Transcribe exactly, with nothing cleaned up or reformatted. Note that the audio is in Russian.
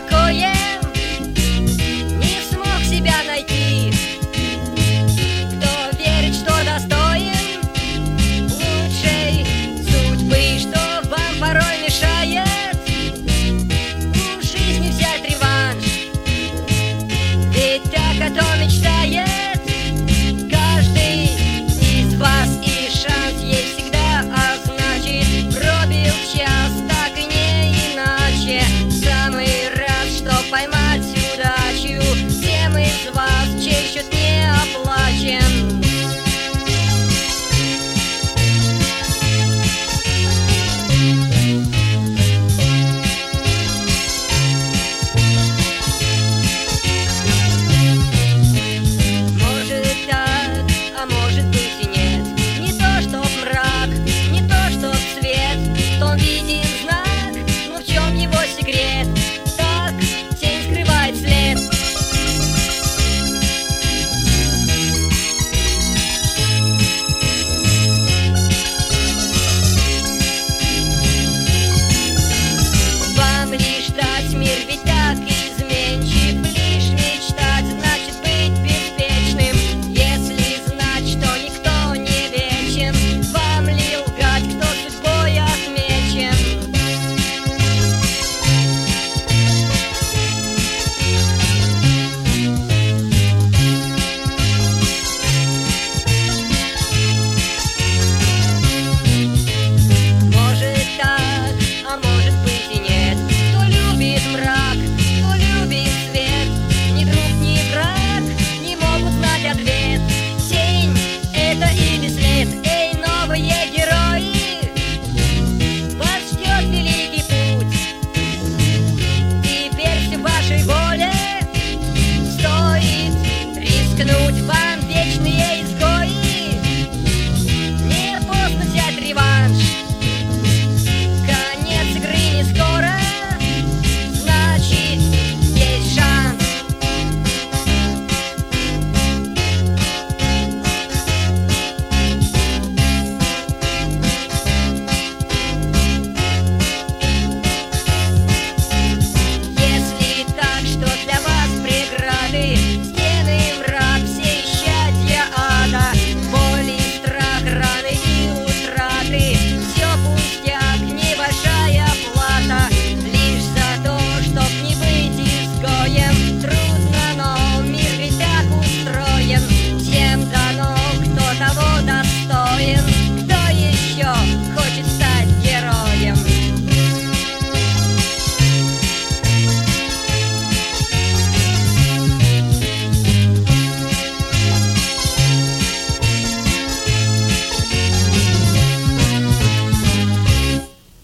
покоем не смог себя найти. Кто верит, что достоин лучшей судьбы, что вам порой мешает у жизни взять реванш. Ведь так, о том мечтает каждый из вас, и шанс есть всегда, а значит пробил час, так и не иначе. Самый раз, что поймать удачу, тем из вас, чей счет не оплачен. Может так, а может быть и нет. Не то, чтоб мрак, не то, чтоб свет, в том виден знак, но в чем его секрет?